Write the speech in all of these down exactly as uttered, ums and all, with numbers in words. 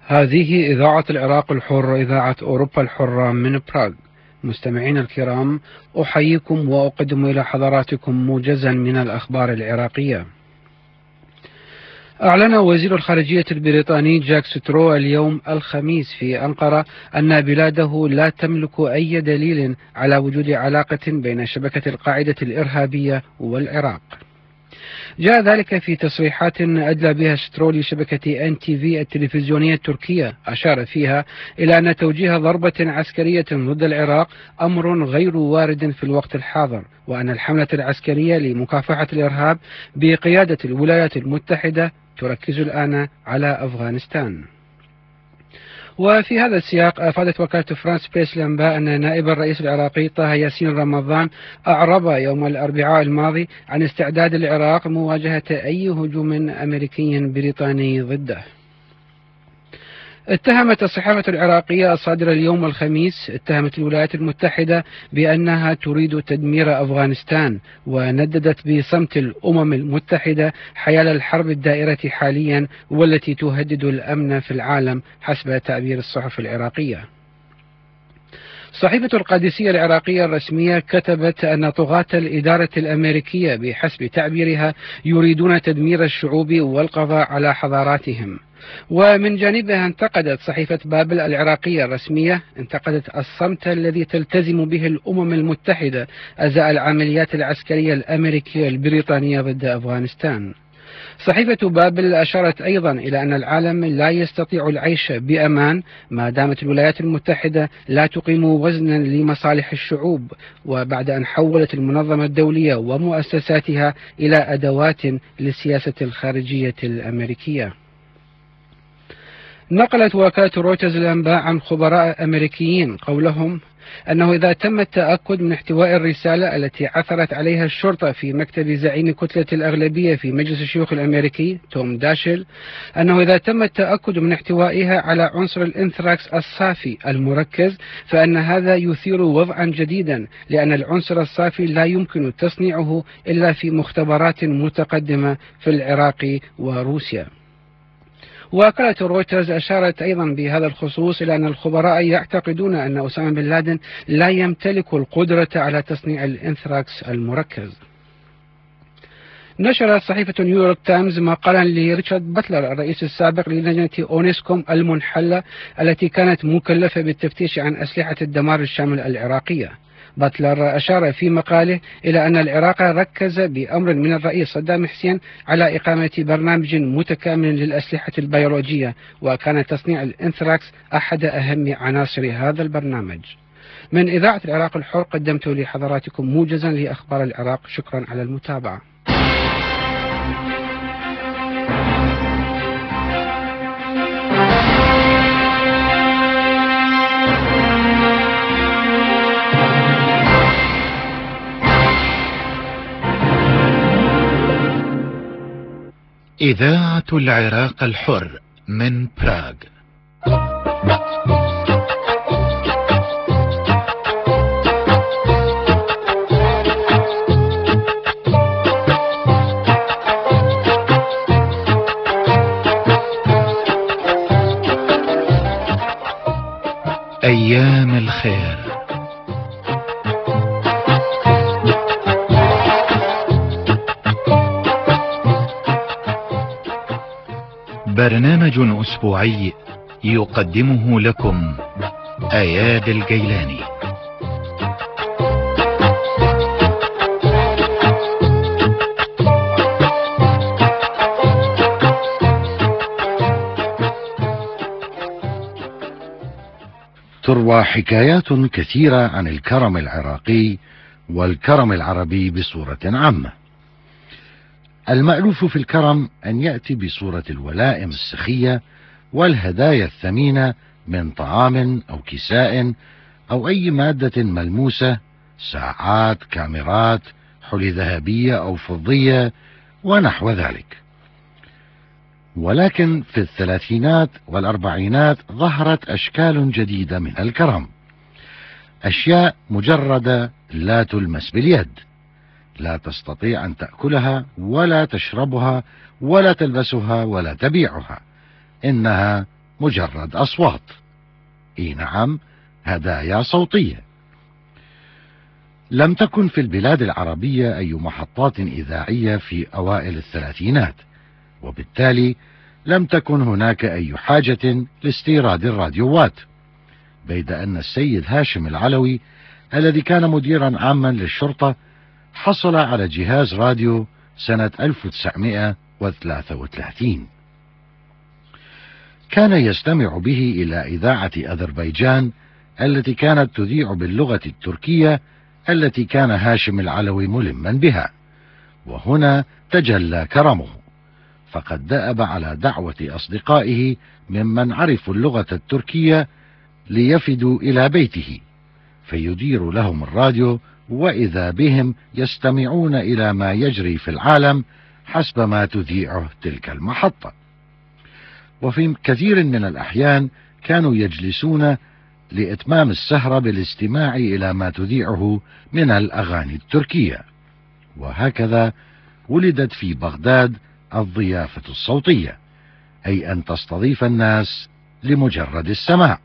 هذه إذاعة العراق الحر، إذاعة أوروبا الحرة من براغ. مستمعين الكرام، أحييكم وأقدم إلى حضراتكم موجزا من الأخبار العراقية. أعلن وزير الخارجية البريطاني جاك سترو اليوم الخميس في أنقرة أن بلاده لا تملك أي دليل على وجود علاقة بين شبكة القاعدة الإرهابية والعراق. جاء ذلك في تصريحات أدلى بها سترو لشبكة إن تي في التلفزيونية التركية، أشار فيها إلى أن توجيه ضربة عسكرية ضد العراق أمر غير وارد في الوقت الحاضر، وأن الحملة العسكرية لمكافحة الإرهاب بقيادة الولايات المتحدة تركز الآن على أفغانستان. وفي هذا السياق أفادت وكالة فرانس بريس الأنباء أن نائب الرئيس العراقي طه ياسين رمضان أعرب يوم الأربعاء الماضي عن استعداد العراق مواجهة أي هجوم أمريكي بريطاني ضده. اتهمت الصحافة العراقية الصادرة اليوم الخميس اتهمت الولايات المتحدة بأنها تريد تدمير أفغانستان، ونددت بصمت الأمم المتحدة حيال الحرب الدائرة حاليا والتي تهدد الأمن في العالم حسب تعبير الصحف العراقية. صحيفة القادسية العراقية الرسمية كتبت أن طغاة الإدارة الأمريكية بحسب تعبيرها يريدون تدمير الشعوب والقضاء على حضاراتهم. ومن جانبها انتقدت صحيفة بابل العراقية الرسمية انتقدت الصمت الذي تلتزم به الأمم المتحدة أزاء العمليات العسكرية الأمريكية البريطانية ضد أفغانستان. صحيفة بابل أشارت أيضا إلى أن العالم لا يستطيع العيش بأمان ما دامت الولايات المتحدة لا تقيم وزنا لمصالح الشعوب، وبعد أن حولت المنظمة الدولية ومؤسساتها إلى أدوات للسياسة الخارجية الأمريكية. نقلت وكالة رويترز الأنباء عن خبراء أمريكيين قولهم أنه إذا تم التأكد من احتواء الرسالة التي عثرت عليها الشرطة في مكتب زعيم كتلة الأغلبية في مجلس الشيوخ الأمريكي توم داشل، أنه إذا تم التأكد من احتوائها على عنصر الإنثراكس الصافي المركز فإن هذا يثير وضعا جديدا، لأن العنصر الصافي لا يمكن تصنيعه إلا في مختبرات متقدمة في العراق وروسيا. وكالة رويترز أشارت أيضا بهذا الخصوص إلى أن الخبراء يعتقدون أن أسامة بن لادن لا يمتلك القدرة على تصنيع الإنثراكس المركز. نشرت صحيفة نيويورك تايمز مقالا لريتشارد باتلر الرئيس السابق للجنة أونسكوم المنحلة التي كانت مكلفة بالتفتيش عن أسلحة الدمار الشامل العراقية. باتلر أشار في مقاله إلى أن العراق ركز بأمر من الرئيس صدام حسين على إقامة برنامج متكامل للأسلحة البيولوجية، وكان تصنيع الإنثراكس أحد أهم عناصر هذا البرنامج. من إذاعة العراق الحر قدمت لحضراتكم موجزا لأخبار العراق. شكرا على المتابعة. إذاعة العراق الحر من براغ. أيام الخير. برنامج أسبوعي يقدمه لكم أياد الجيلاني. تروى حكايات كثيرة عن الكرم العراقي والكرم العربي بصورة عامة. المألوف في الكرم أن يأتي بصورة الولائم السخية والهدايا الثمينة من طعام أو كساء أو أي مادة ملموسة، ساعات، كاميرات، حلي ذهبية أو فضية ونحو ذلك. ولكن في الثلاثينات والأربعينات ظهرت أشكال جديدة من الكرم، أشياء مجردة لا تلمس باليد، لا تستطيع أن تأكلها ولا تشربها ولا تلبسها ولا تبيعها، إنها مجرد أصوات. اي نعم، هدايا صوتية. لم تكن في البلاد العربية أي محطات إذاعية في أوائل الثلاثينات، وبالتالي لم تكن هناك أي حاجة لاستيراد الراديوات، بيد أن السيد هاشم العلوي الذي كان مديرا عاما للشرطة حصل على جهاز راديو سنة ألف وتسعمائة وثلاثة وثلاثين، كان يستمع به إلى إذاعة أذربيجان التي كانت تذيع باللغة التركية التي كان هاشم العلوي ملما بها. وهنا تجلى كرمه، فقد دأب على دعوة أصدقائه ممن عرفوا اللغة التركية ليفدوا إلى بيته فيدير لهم الراديو، وإذا بهم يستمعون إلى ما يجري في العالم حسب ما تذيعه تلك المحطة. وفي كثير من الأحيان كانوا يجلسون لإتمام السهرة بالاستماع إلى ما تذيعه من الأغاني التركية. وهكذا ولدت في بغداد الضيافة الصوتية، أي أن تستضيف الناس لمجرد السماع.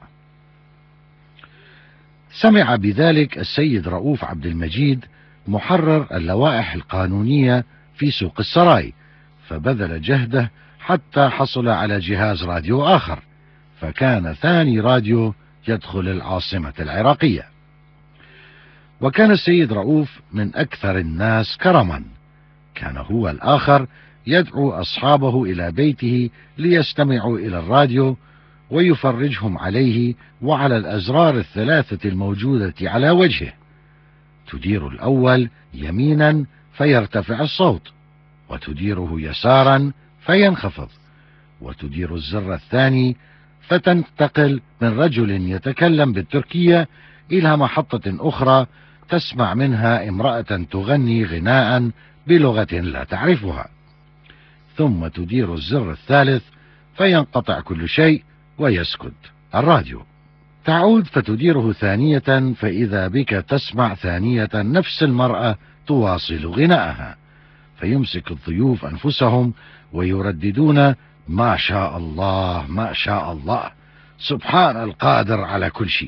سمع بذلك السيد رؤوف عبد المجيد محرر اللوائح القانونية في سوق السراي، فبذل جهده حتى حصل على جهاز راديو آخر، فكان ثاني راديو يدخل العاصمة العراقية. وكان السيد رؤوف من أكثر الناس كرما، كان هو الآخر يدعو أصحابه إلى بيته ليستمعوا إلى الراديو ويفرجهم عليه وعلى الأزرار الثلاثة الموجودة على وجهه. تدير الأول يمينا فيرتفع الصوت، وتديره يسارا فينخفض، وتدير الزر الثاني فتنتقل من رجل يتكلم بالتركية إلى محطة أخرى تسمع منها امرأة تغني غناء بلغة لا تعرفها، ثم تدير الزر الثالث فينقطع كل شيء ويسكت الراديو. تعود فتديره ثانية فإذا بك تسمع ثانية نفس المرأة تواصل غناءها، فيمسك الضيوف أنفسهم ويرددون ما شاء الله ما شاء الله، سبحان القادر على كل شيء.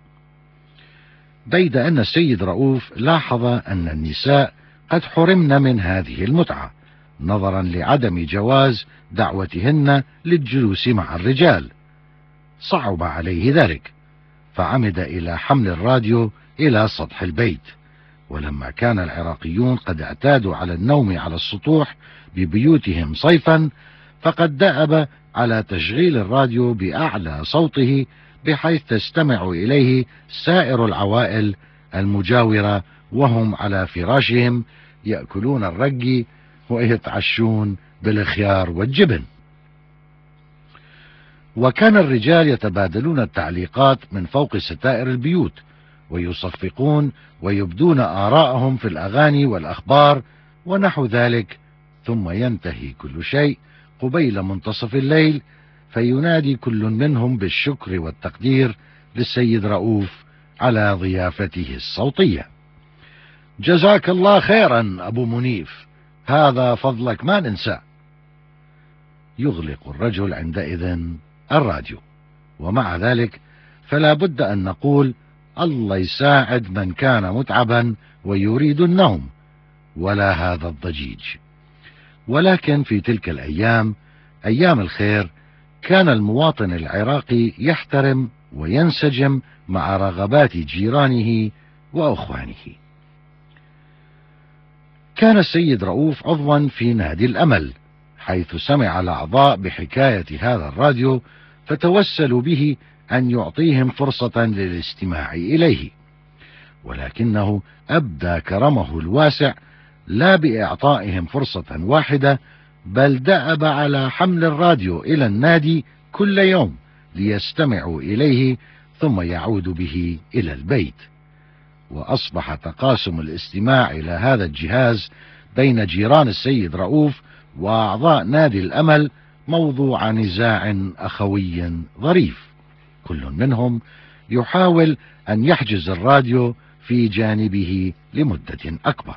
بيد أن السيد رؤوف لاحظ أن النساء قد حرمن من هذه المتعة نظرا لعدم جواز دعوتهن للجلوس مع الرجال، صعب عليه ذلك، فعمد إلى حمل الراديو إلى سطح البيت. ولما كان العراقيون قد اعتادوا على النوم على السطوح ببيوتهم صيفا، فقد دأب على تشغيل الراديو بأعلى صوته بحيث تستمع إليه سائر العوائل المجاورة وهم على فراشهم يأكلون الرقي ويتعشون بالخيار والجبن. وكان الرجال يتبادلون التعليقات من فوق ستائر البيوت ويصفقون ويبدون آراءهم في الأغاني والأخبار ونحو ذلك، ثم ينتهي كل شيء قبيل منتصف الليل فينادي كل منهم بالشكر والتقدير للسيد رؤوف على ضيافته الصوتية. جزاك الله خيرا أبو منيف، هذا فضلك ما ننسى. يغلق الرجل عندئذ الراديو، ومع ذلك فلا بد أن نقول الله يساعد من كان متعبا ويريد النوم ولا هذا الضجيج. ولكن في تلك الأيام أيام الخير كان المواطن العراقي يحترم وينسجم مع رغبات جيرانه وأخوانه. كان السيد رؤوف عضوا في نادي الأمل، حيث سمع الأعضاء بحكاية هذا الراديو فتوسلوا به أن يعطيهم فرصة للاستماع إليه، ولكنه أبدى كرمه الواسع لا بإعطائهم فرصة واحدة، بل دأب على حمل الراديو إلى النادي كل يوم ليستمعوا إليه ثم يعود به إلى البيت. وأصبح تقاسم الاستماع إلى هذا الجهاز بين جيران السيد رؤوف وأعضاء نادي الأمل موضوع نزاع أخوي ظريف، كل منهم يحاول أن يحجز الراديو في جانبه لمدة أكبر.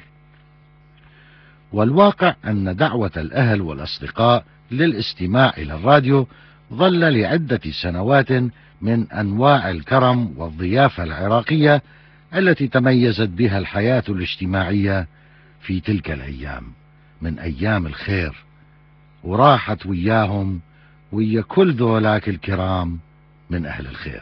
والواقع أن دعوة الأهل والأصدقاء للاستماع إلى الراديو ظل لعدة سنوات من أنواع الكرم والضيافة العراقية التي تميزت بها الحياة الاجتماعية في تلك الأيام، من أيام الخير، وراحت وياهم ويا كل ذولاك الكرام من أهل الخير.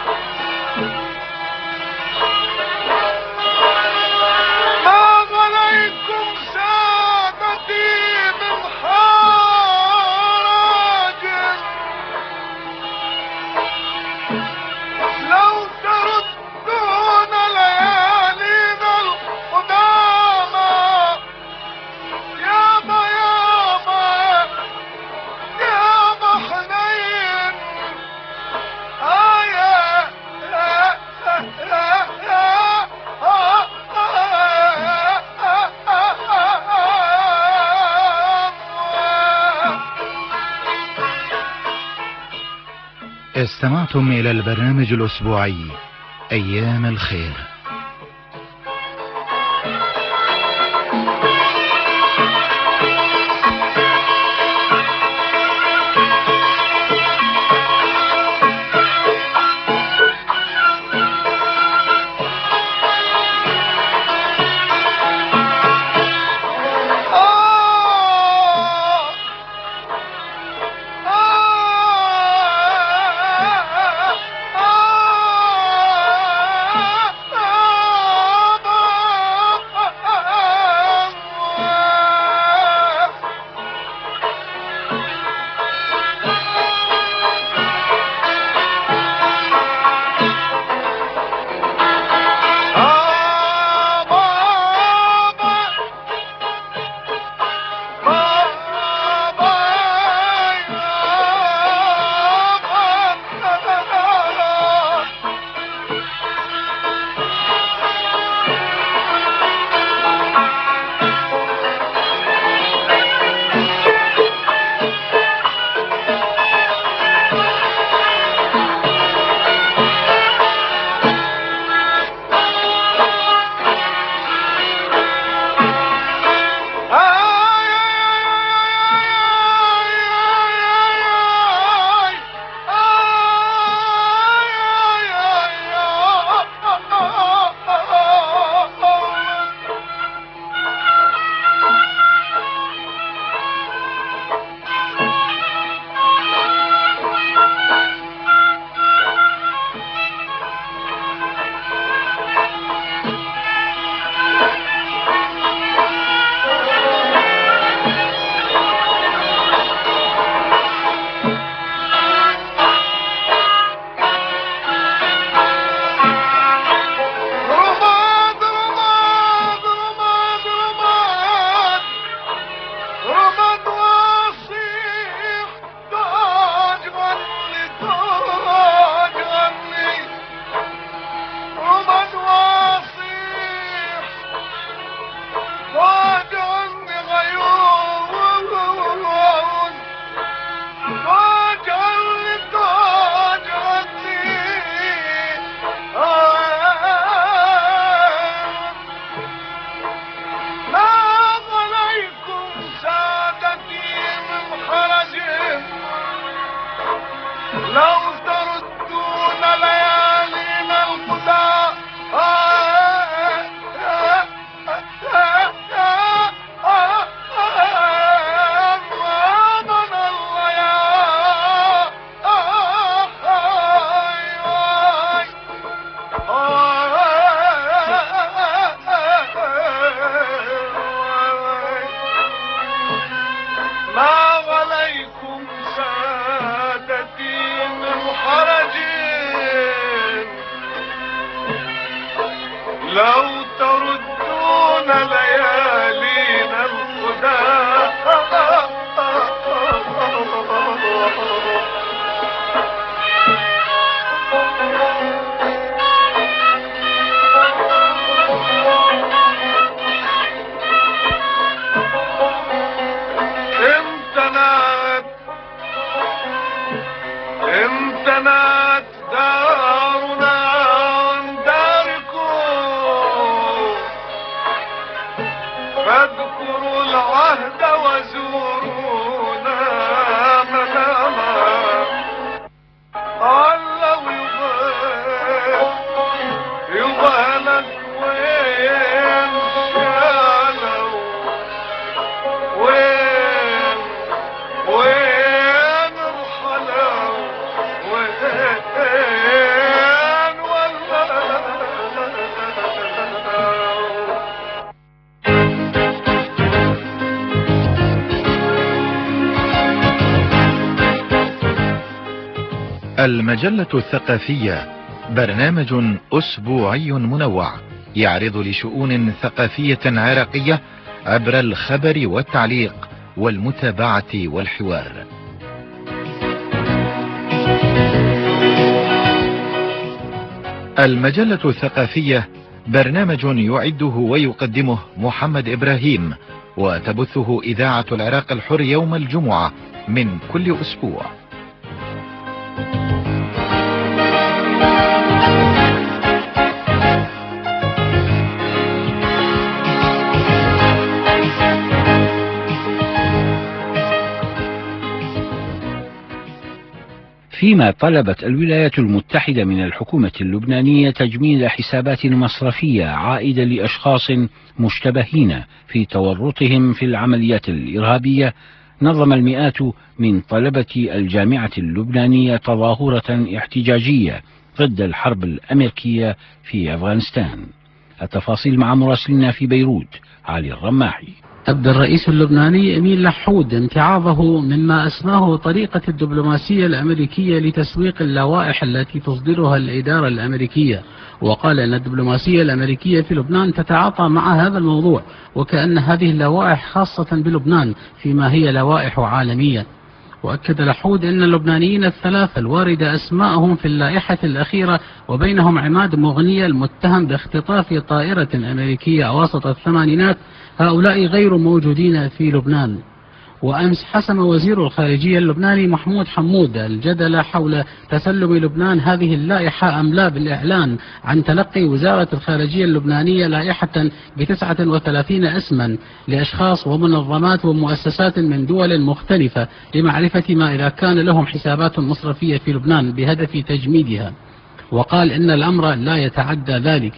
استمعتم إلى البرنامج الأسبوعي أيام الخير. لو تردون ليالينا الهدى امتنعت امتنعت دارنا عن داركم، فاذكروا العهد وزورونا مناما. المجلة الثقافية برنامج أسبوعي منوع يعرض لشؤون ثقافية عراقية عبر الخبر والتعليق والمتابعة والحوار. المجلة الثقافية برنامج يعده ويقدمه محمد إبراهيم، وتبثه إذاعة العراق الحر يوم الجمعة من كل أسبوع. فيما طلبت الولايات المتحدة من الحكومة اللبنانية تجميد حسابات مصرفية عائدة لأشخاص مشتبهين في تورطهم في العمليات الإرهابية، نظم المئات من طلبة الجامعة اللبنانية تظاهرة احتجاجية ضد الحرب الأمريكية في أفغانستان. التفاصيل مع مراسلنا في بيروت علي الرماحي. أبدى الرئيس اللبناني أمين لحود امتعاضه مما أسماه طريقة الدبلوماسية الأمريكية لتسويق اللوائح التي تصدرها الإدارة الأمريكية، وقال أن الدبلوماسية الأمريكية في لبنان تتعاطى مع هذا الموضوع، وكأن هذه اللوائح خاصة بلبنان فيما هي لوائح عالمية. وأكد لحود أن اللبنانيين الثلاثة الواردة أسماءهم في اللائحة الأخيرة وبينهم عماد مغنية المتهم باختطاف طائرة أمريكية أواسط الثمانينات هؤلاء غير موجودين في لبنان. وأمس حسم وزير الخارجية اللبناني محمود حمود الجدل حول تسلم لبنان هذه اللائحة أم لا بالإعلان عن تلقي وزارة الخارجية اللبنانية لائحة بتسعة وثلاثين اسما لأشخاص ومنظمات ومؤسسات من دول مختلفة لمعرفة ما إذا كان لهم حسابات مصرفية في لبنان بهدف تجميدها، وقال إن الأمر لا يتعدى ذلك.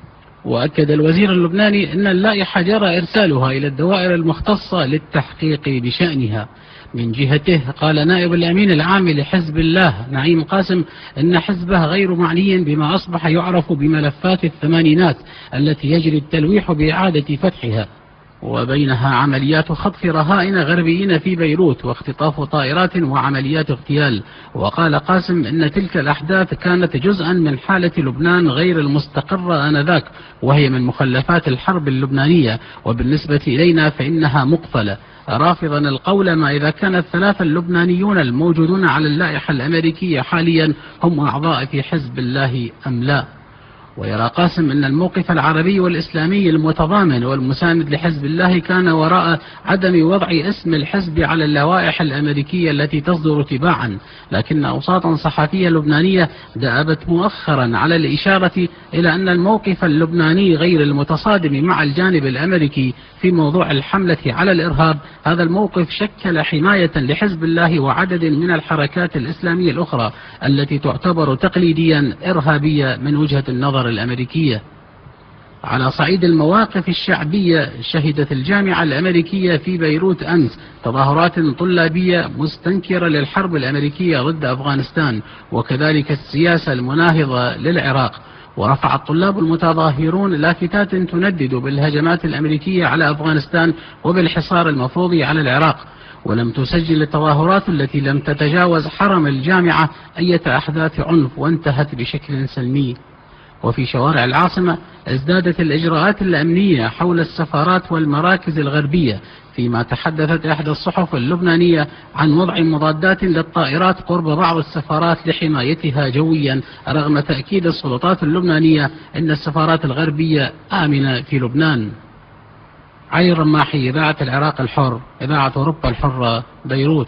وأكد الوزير اللبناني أن اللائحة جرى إرسالها إلى الدوائر المختصة للتحقيق بشأنها. من جهته قال نائب الأمين العام لحزب الله نعيم قاسم أن حزبه غير معني بما أصبح يعرف بملفات الثمانينات التي يجري التلويح بإعادة فتحها، وبينها عمليات خطف رهائن غربيين في بيروت واختطاف طائرات وعمليات اغتيال. وقال قاسم إن تلك الأحداث كانت جزءا من حالة لبنان غير المستقرة آنذاك، وهي من مخلفات الحرب اللبنانية، وبالنسبة إلينا فإنها مقفلة، رافضا القول ما إذا كان الثلاثة اللبنانيون الموجودون على اللائحة الأمريكية حاليا هم أعضاء في حزب الله أم لا. ويرى قاسم أن الموقف العربي والإسلامي المتضامن والمساند لحزب الله كان وراء عدم وضع اسم الحزب على اللوائح الأمريكية التي تصدر تباعا، لكن أوساطا صحفية لبنانية دأبت مؤخرا على الإشارة إلى أن الموقف اللبناني غير المتصادم مع الجانب الأمريكي في موضوع الحملة على الإرهاب. هذا الموقف شكل حماية لحزب الله وعدد من الحركات الإسلامية الأخرى التي تعتبر تقليديا إرهابية من وجهة النظر الأمريكية. على صعيد المواقف الشعبية، شهدت الجامعة الأمريكية في بيروت أمس تظاهرات طلابية مستنكرة للحرب الأمريكية ضد أفغانستان وكذلك السياسة المناهضة للعراق. ورفع الطلاب المتظاهرون لافتات تندد بالهجمات الأمريكية على أفغانستان وبالحصار المفروض على العراق، ولم تسجل التظاهرات التي لم تتجاوز حرم الجامعة أي أحداث عنف وانتهت بشكل سلمي. وفي شوارع العاصمة ازدادت الإجراءات الأمنية حول السفارات والمراكز الغربية، فيما تحدثت إحدى الصحف اللبنانية عن وضع مضادات للطائرات قرب بعض السفارات لحمايتها جويا، رغم تأكيد السلطات اللبنانية أن السفارات الغربية آمنة في لبنان. علي الرماحي، إذاعة العراق الحر، إذاعة أوروبا الحرة، بيروت.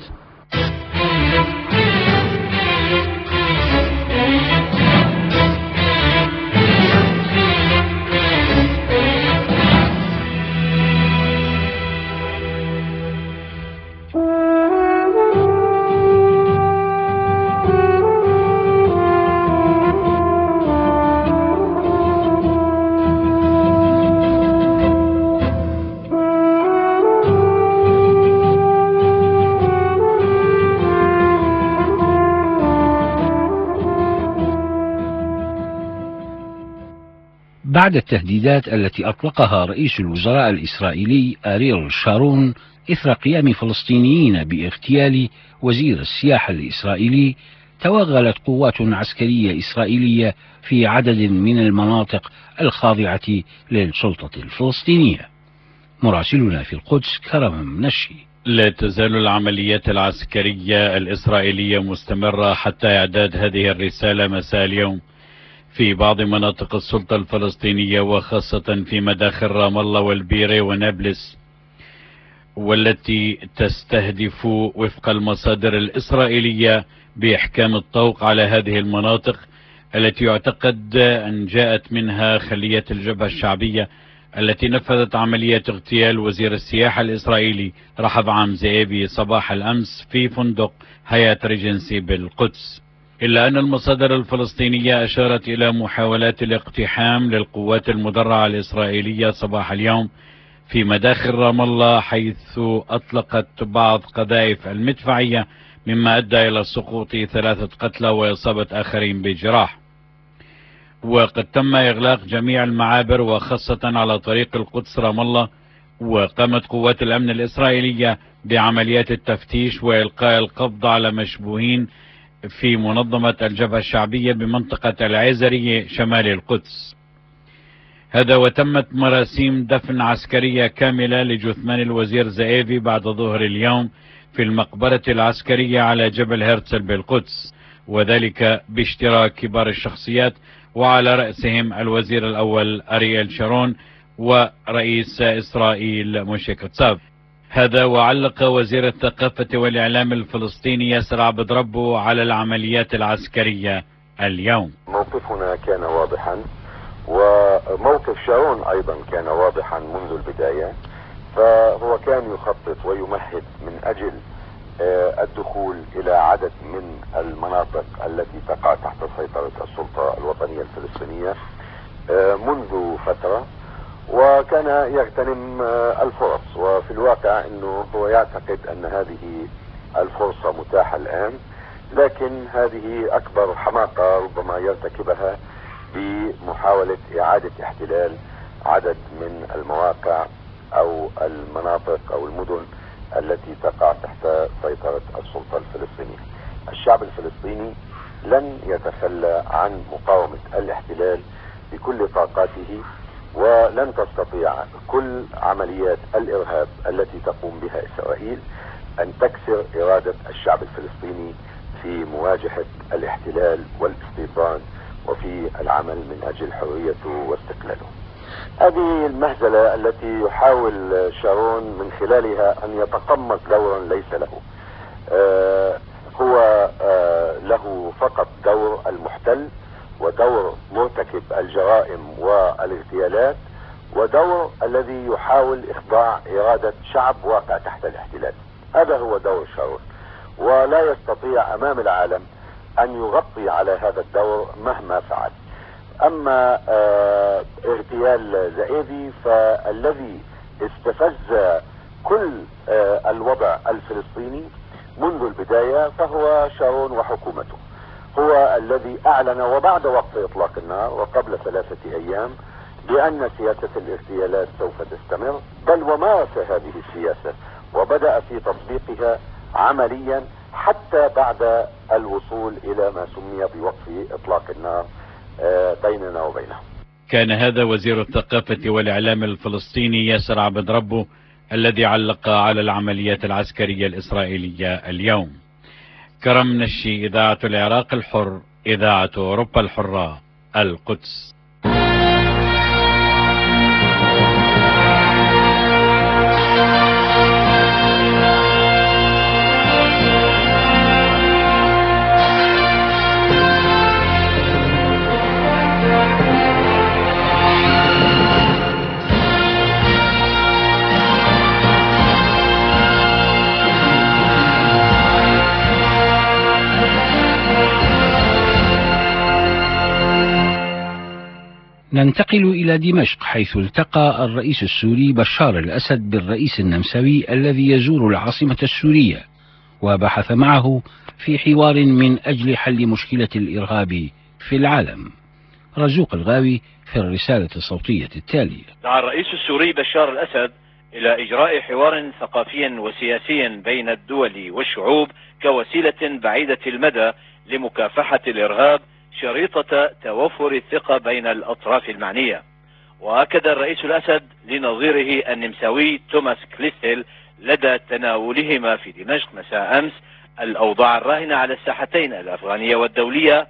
بعد التهديدات التي أطلقها رئيس الوزراء الإسرائيلي أريل شارون إثر قيام فلسطينيين باغتيال وزير السياحة الإسرائيلي، توغلت قوات عسكرية إسرائيلية في عدد من المناطق الخاضعة للسلطة الفلسطينية. مراسلنا في القدس كرم منشي. لا تزال العمليات العسكرية الإسرائيلية مستمرة حتى إعداد هذه الرسالة مساء اليوم في بعض مناطق السلطة الفلسطينية، وخاصة في مداخل رام الله والبيرة ونابلس، والتي تستهدف وفق المصادر الإسرائيلية بإحكام الطوق على هذه المناطق التي يعتقد أن جاءت منها خلية الجبهة الشعبية التي نفذت عملية اغتيال وزير السياحة الإسرائيلي رحب عام زئيبي صباح الأمس في فندق هيات ريجنسي بالقدس. إلا أن المصادر الفلسطينية أشارت إلى محاولات الاقتحام للقوات المدرعة الإسرائيلية صباح اليوم في مداخل رام الله، حيث أطلقت بعض قذائف المدفعية مما أدى إلى سقوط ثلاثة قتلى وإصابة آخرين بجراح. وقد تم إغلاق جميع المعابر وخاصة على طريق القدس رام الله، وقامت قوات الأمن الإسرائيلية بعمليات التفتيش وإلقاء القبض على مشبوهين في منظمة الجبهة الشعبية بمنطقة العيزرية شمال القدس. هذا وتمت مراسيم دفن عسكرية كاملة لجثمان الوزير زئيبي بعد ظهر اليوم في المقبرة العسكرية على جبل هرتزل بالقدس، وذلك باشتراك كبار الشخصيات وعلى رأسهم الوزير الأول أرييل شارون ورئيس إسرائيل موشي كتساب. هذا وعلق وزير الثقافة والإعلام الفلسطيني ياسر عبد ربه على العمليات العسكرية اليوم. موقفنا كان واضحا، وموقف شارون أيضا كان واضحا منذ البداية، فهو كان يخطط ويمهد من أجل الدخول إلى عدد من المناطق التي تقع تحت سيطرة السلطة الوطنية الفلسطينية منذ فترة، وكان يغتنم الفرص. وفي الواقع أنه هو يعتقد أن هذه الفرصة متاحة الآن، لكن هذه أكبر حماقة ربما يرتكبها بمحاولة إعادة احتلال عدد من المواقع أو المناطق أو المدن التي تقع تحت سيطرة السلطة الفلسطينية. الشعب الفلسطيني لن يتخلى عن مقاومة الاحتلال بكل طاقاته، ولن تستطيع كل عمليات الإرهاب التي تقوم بها إسرائيل أن تكسر إرادة الشعب الفلسطيني في مواجهة الاحتلال والاستيطان وفي العمل من أجل حريته واستقلاله. هذه المهزلة التي يحاول شارون من خلالها أن يتقمص دورا ليس له. آه هو آه له فقط دور المحتل، ودور مرتكب الجرائم والاغتيالات، ودور الذي يحاول إخضاع إرادة شعب واقع تحت الاحتلال. هذا هو دور شارون، ولا يستطيع أمام العالم أن يغطي على هذا الدور مهما فعل. أما آه اغتيال زئيبي فالذي استفز كل آه الوضع الفلسطيني منذ البداية فهو شارون وحكومته. هو الذي أعلن وبعد وقف إطلاق النار وقبل ثلاثة أيام بأن سياسة الاغتيالات سوف تستمر، بل ومارس هذه السياسة وبدأ في تطبيقها عمليا حتى بعد الوصول إلى ما سمي بوقف إطلاق النار بيننا وبينه. كان هذا وزير الثقافة والإعلام الفلسطيني ياسر عبد ربه الذي علق على العمليات العسكرية الإسرائيلية اليوم. كرم نشي، إذاعة العراق الحر، إذاعة أوروبا الحرة، القدس. ننتقل إلى دمشق، حيث التقى الرئيس السوري بشار الأسد بالرئيس النمساوي الذي يزور العاصمة السورية، وبحث معه في حوار من أجل حل مشكلة الإرهاب في العالم. رزوق الغاوي في الرسالة الصوتية التالية. دعا الرئيس السوري بشار الأسد إلى إجراء حوار ثقافي وسياسي بين الدول والشعوب كوسيلة بعيدة المدى لمكافحة الإرهاب شريطة توفر الثقة بين الأطراف المعنية. وأكد الرئيس الأسد لنظيره النمساوي توماس كليستيل لدى تناولهما في دمشق مساء أمس الأوضاع الراهنة على الساحتين الأفغانية والدولية،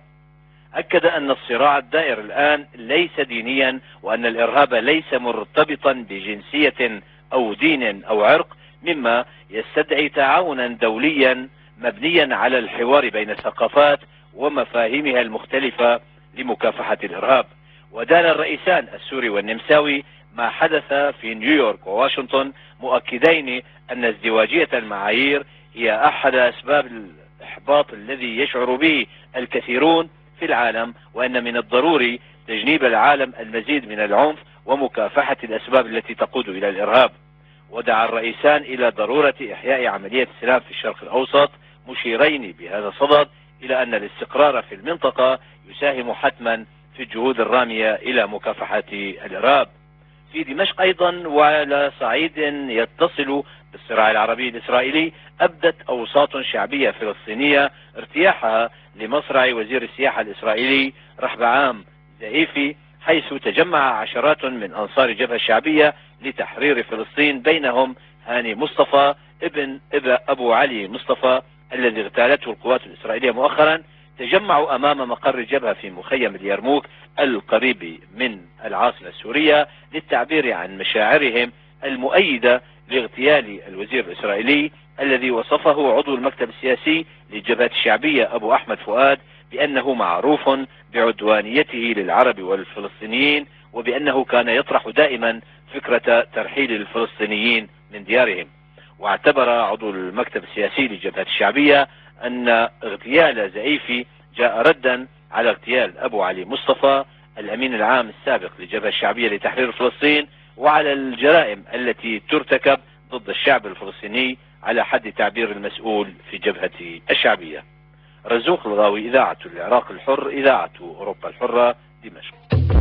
أكد أن الصراع الدائر الآن ليس دينيا، وأن الإرهاب ليس مرتبطا بجنسية أو دين أو عرق، مما يستدعي تعاونا دوليا مبنيا على الحوار بين الثقافات ومفاهيمها المختلفة لمكافحة الإرهاب. ودان الرئيسان السوري والنمساوي ما حدث في نيويورك وواشنطن، مؤكدين أن ازدواجية المعايير هي أحد أسباب الإحباط الذي يشعر به الكثيرون في العالم، وأن من الضروري تجنيب العالم المزيد من العنف ومكافحة الأسباب التي تقود إلى الإرهاب. ودعا الرئيسان إلى ضرورة إحياء عملية السلام في الشرق الأوسط، مشيرين بهذا الصدد إلى أن الاستقرار في المنطقة يساهم حتما في الجهود الرامية إلى مكافحة الإرهاب. في دمشق أيضا وعلى صعيد يتصل بالصراع العربي الإسرائيلي، أبدت أوساط شعبية فلسطينية ارتياحها لمصرع وزير السياحة الإسرائيلي رحبعام زائفي، حيث تجمع عشرات من أنصار الجبهة الشعبية لتحرير فلسطين، بينهم هاني مصطفى ابن ابا أبو علي مصطفى الذي اغتالته القوات الإسرائيلية مؤخرا. تجمعوا أمام مقر الجبهة في مخيم اليرموك القريب من العاصمة السورية للتعبير عن مشاعرهم المؤيدة لاغتيال الوزير الإسرائيلي الذي وصفه عضو المكتب السياسي للجبهة الشعبية أبو أحمد فؤاد بأنه معروف بعدوانيته للعرب والفلسطينيين، وبأنه كان يطرح دائما فكرة ترحيل الفلسطينيين من ديارهم. واعتبر عضو المكتب السياسي للجبهة الشعبية أن اغتيال زائفي جاء ردا على اغتيال أبو علي مصطفى الأمين العام السابق للجبهة الشعبية لتحرير فلسطين، وعلى الجرائم التي ترتكب ضد الشعب الفلسطيني على حد تعبير المسؤول في جبهة الشعبية. رزوق الغاوي، إذاعة العراق الحر، إذاعة أوروبا الحرة، دمشق.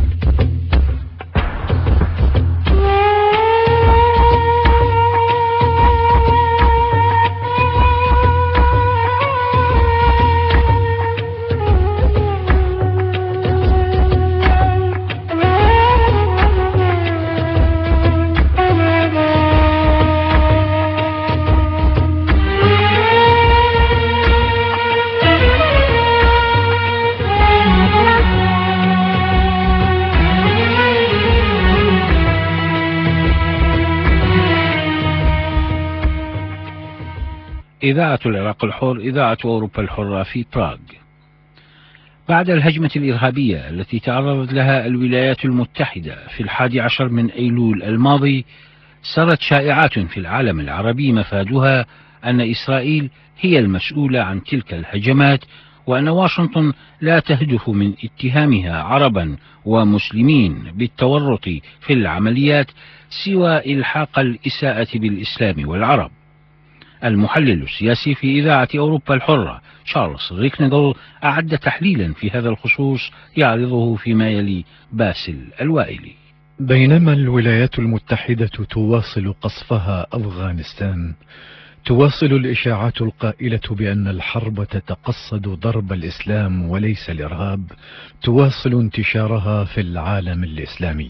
إذاعة العراق الحر، إذاعة أوروبا الحرة في براغ. بعد الهجمة الإرهابية التي تعرضت لها الولايات المتحدة في الحادي عشر من أيلول الماضي، سرت شائعات في العالم العربي مفادها أن إسرائيل هي المسؤولة عن تلك الهجمات، وأن واشنطن لا تهدف من اتهامها عربا ومسلمين بالتورط في العمليات سوى إلحاق الإساءة بالإسلام والعرب. المحلل السياسي في إذاعة أوروبا الحرة شارلز ريكنيغل أعد تحليلا في هذا الخصوص يعرضه فيما يلي باسل الوائلي. بينما الولايات المتحدة تواصل قصفها أفغانستان، تواصل الإشاعات القائلة بأن الحرب تتقصد ضرب الإسلام وليس الإرهاب تواصل انتشارها في العالم الإسلامي.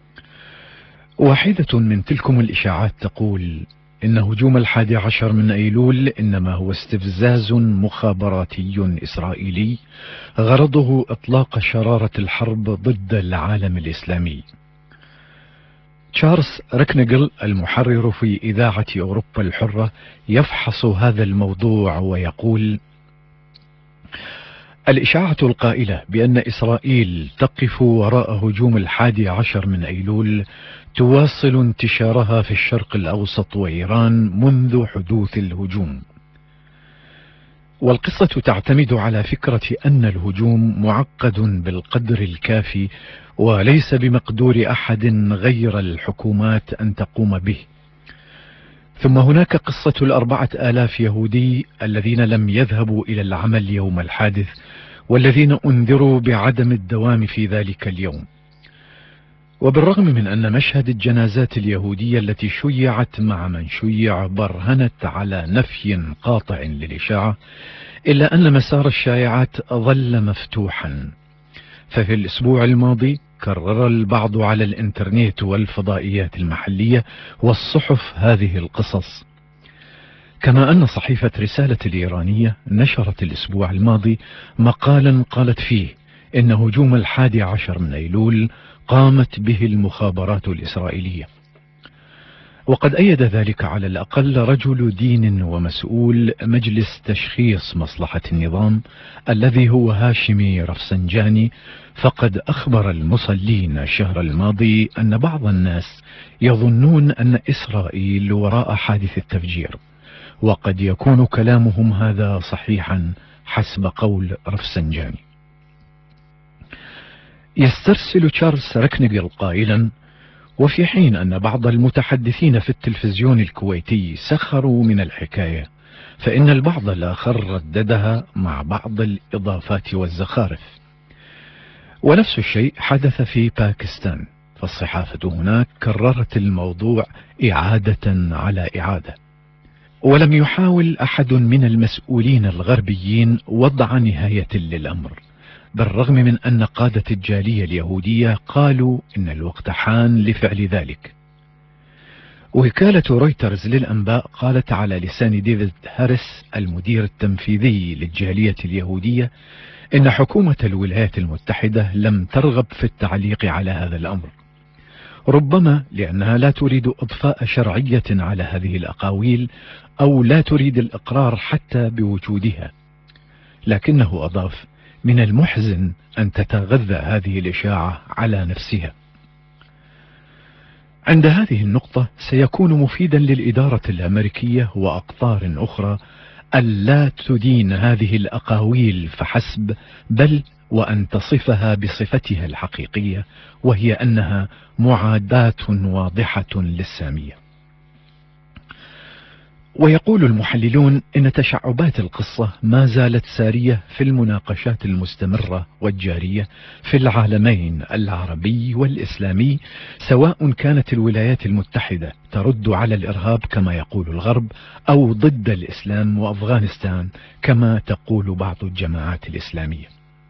واحدة من تلكم الإشاعات تقول إن هجوم الحادي عشر من أيلول إنما هو استفزاز مخابراتي إسرائيلي غرضه إطلاق شرارة الحرب ضد العالم الإسلامي. تشارلز ريكنيغل المحرر في إذاعة أوروبا الحرة يفحص هذا الموضوع ويقول: الإشاعة القائلة بأن إسرائيل تقف وراء هجوم الحادي عشر من أيلول تواصل انتشارها في الشرق الأوسط وإيران منذ حدوث الهجوم، والقصة تعتمد على فكرة أن الهجوم معقد بالقدر الكافي وليس بمقدور أحد غير الحكومات أن تقوم به. ثم هناك قصة الأربعة آلاف يهودي الذين لم يذهبوا إلى العمل يوم الحادث والذين أنذروا بعدم الدوام في ذلك اليوم. وبالرغم من أن مشهد الجنازات اليهودية التي شيعت مع من شيع برهنت على نفي قاطع للإشاعة، إلا أن مسار الشائعات ظل مفتوحا. ففي الأسبوع الماضي كرر البعض على الإنترنت والفضائيات المحلية والصحف هذه القصص، كما أن صحيفة رسالة الإيرانية نشرت الأسبوع الماضي مقالا قالت فيه إن هجوم الحادي عشر من أيلول قامت به المخابرات الإسرائيلية. وقد أيد ذلك على الأقل رجل دين ومسؤول مجلس تشخيص مصلحة النظام الذي هو هاشمي رفسنجاني، فقد أخبر المصلين الشهر الماضي أن بعض الناس يظنون أن إسرائيل وراء حادث التفجير، وقد يكون كلامهم هذا صحيحا حسب قول رفسنجاني. يسترسل تشارلز ركنيغل قائلا: وفي حين أن بعض المتحدثين في التلفزيون الكويتي سخروا من الحكاية، فإن البعض الآخر رددها مع بعض الإضافات والزخارف. ونفس الشيء حدث في باكستان، فالصحافة هناك كررت الموضوع إعادة على إعادة. ولم يحاول أحد من المسؤولين الغربيين وضع نهاية للأمر، بالرغم من أن قادة الجالية اليهودية قالوا إن الوقت حان لفعل ذلك. وكالة رويترز للأنباء قالت على لسان ديفيد هاريس المدير التنفيذي للجالية اليهودية إن حكومة الولايات المتحدة لم ترغب في التعليق على هذا الأمر، ربما لأنها لا تريد إضفاء شرعية على هذه الأقاويل أو لا تريد الإقرار حتى بوجودها. لكنه أضاف: من المحزن أن تتغذى هذه الإشاعة على نفسها. عند هذه النقطة سيكون مفيدا للإدارة الأمريكية وأقطار أخرى ألا تدين هذه الأقاويل فحسب، بل وأن تصفها بصفتها الحقيقية، وهي أنها معاداة واضحة للسامية. ويقول المحللون إن تشعبات القصة ما زالت سارية في المناقشات المستمرة والجارية في العالمين العربي والإسلامي، سواء كانت الولايات المتحدة ترد على الإرهاب كما يقول الغرب، أو ضد الإسلام وأفغانستان كما تقول بعض الجماعات الإسلامية.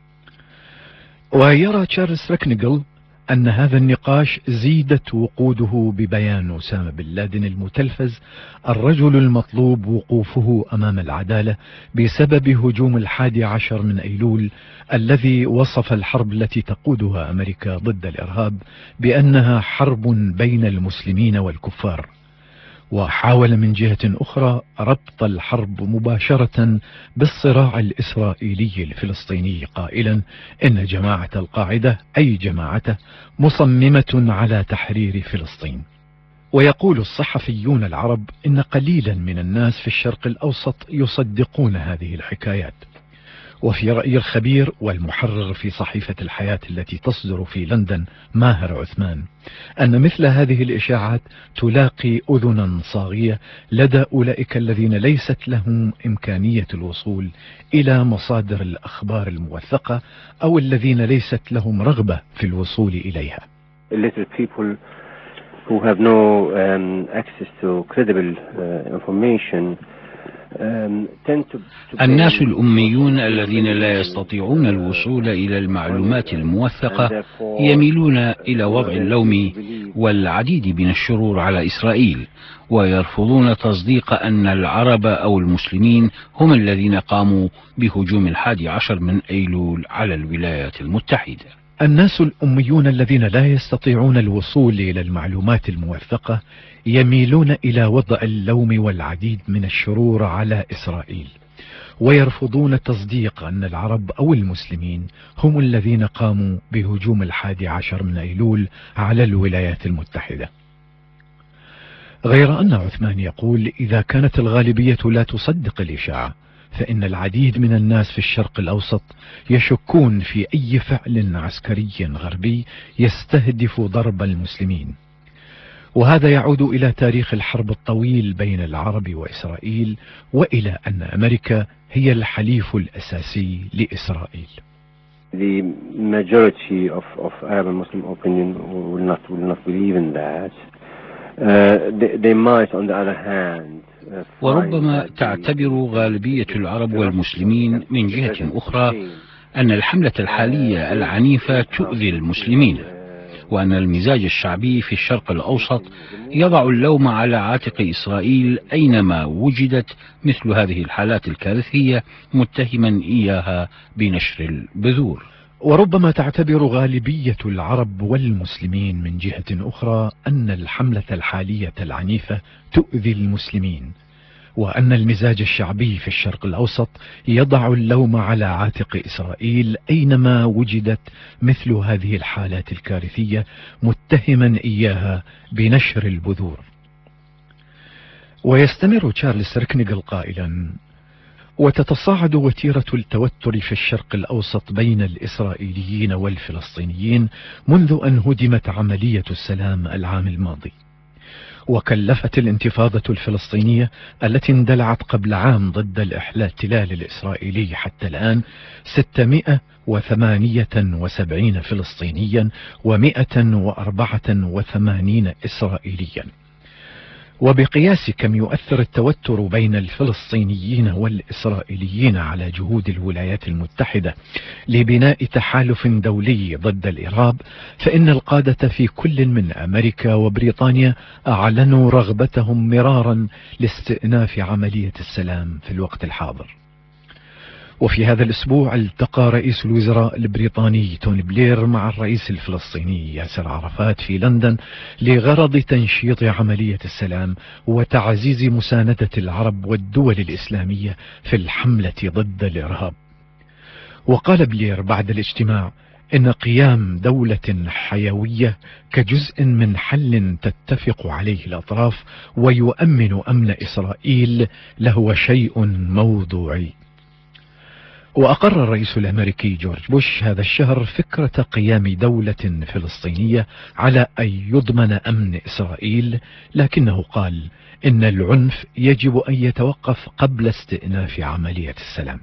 ويرى تشارلز ركنيغل أن هذا النقاش زيدت وقوده ببيان أسامة بن لادن المتلفز الرجل المطلوب وقوفه أمام العدالة بسبب هجوم الحادي عشر من أيلول، الذي وصف الحرب التي تقودها أمريكا ضد الإرهاب بأنها حرب بين المسلمين والكفار. وحاول من جهة أخرى ربط الحرب مباشرة بالصراع الإسرائيلي الفلسطيني، قائلا إن جماعة القاعدة أي جماعته مصممة على تحرير فلسطين. ويقول الصحفيون العرب إن قليلا من الناس في الشرق الأوسط يصدقون هذه الحكايات. وفي رأي الخبير والمحرر في صحيفة الحياة التي تصدر في لندن ماهر عثمان أن مثل هذه الإشاعات تلاقي أذنا صاغية لدى أولئك الذين ليست لهم إمكانية الوصول إلى مصادر الأخبار الموثقة، أو الذين ليست لهم رغبة في الوصول إليها. who have no um, access to credible uh, information. الناس الأميون الذين لا يستطيعون الوصول إلى المعلومات الموثقة يميلون إلى وضع اللوم والعديد من الشرور على إسرائيل، ويرفضون تصديق أن العرب أو المسلمين هم الذين قاموا بهجوم الحادي عشر من أيلول على الولايات المتحدة. الناس الأميون الذين لا يستطيعون الوصول إلى المعلومات الموثقة يميلون إلى وضع اللوم والعديد من الشرور على إسرائيل، ويرفضون تصديق أن العرب أو المسلمين هم الذين قاموا بهجوم الحادي عشر من أيلول على الولايات المتحدة. غير أن عثمان يقول إذا كانت الغالبية لا تصدق الإشاعة، فإن العديد من الناس في الشرق الأوسط يشكون في أي فعل عسكري غربي يستهدف ضرب المسلمين. وهذا يعود إلى تاريخ الحرب الطويل بين العرب وإسرائيل، وإلى أن أمريكا هي الحليف الأساسي لإسرائيل. The majority of, of Arab and Muslim opinion will not, will not believe in that. they, they might on the other hand وربما تعتبر غالبية العرب والمسلمين من جهة أخرى أن الحملة الحالية العنيفة تؤذي المسلمين، وأن المزاج الشعبي في الشرق الأوسط يضع اللوم على عاتق إسرائيل أينما وجدت مثل هذه الحالات الكارثية، متهما إياها بنشر البذور. وربما تعتبر غالبية العرب والمسلمين من جهة أخرى أن الحملة الحالية العنيفة تؤذي المسلمين، وأن المزاج الشعبي في الشرق الأوسط يضع اللوم على عاتق إسرائيل أينما وجدت مثل هذه الحالات الكارثية، متهما إياها بنشر البذور. ويستمر تشارلز ركنيغل قائلا: وتتصاعد وتيرة التوتر في الشرق الأوسط بين الإسرائيليين والفلسطينيين منذ أن هدمت عملية السلام العام الماضي، وكلفت الانتفاضة الفلسطينية التي اندلعت قبل عام ضد الاحتلال الإسرائيلي حتى الآن ستمائة وثمانية وسبعين فلسطينيا ومائة وأربعة وثمانين إسرائيليا. وبقياس كم يؤثر التوتر بين الفلسطينيين والإسرائيليين على جهود الولايات المتحدة لبناء تحالف دولي ضد الإرهاب، فإن القادة في كل من أمريكا وبريطانيا أعلنوا رغبتهم مرارا لاستئناف عملية السلام في الوقت الحاضر. وفي هذا الأسبوع التقى رئيس الوزراء البريطاني توني بلير مع الرئيس الفلسطيني ياسر عرفات في لندن لغرض تنشيط عملية السلام وتعزيز مساندة العرب والدول الإسلامية في الحملة ضد الإرهاب. وقال بلير بعد الاجتماع إن قيام دولة حيوية كجزء من حل تتفق عليه الأطراف ويؤمن أمن إسرائيل لهو شيء موضوعي. وأقر الرئيس الأمريكي جورج بوش هذا الشهر فكرة قيام دولة فلسطينية على أن يضمن أمن إسرائيل، لكنه قال إن العنف يجب أن يتوقف قبل استئناف عملية السلام.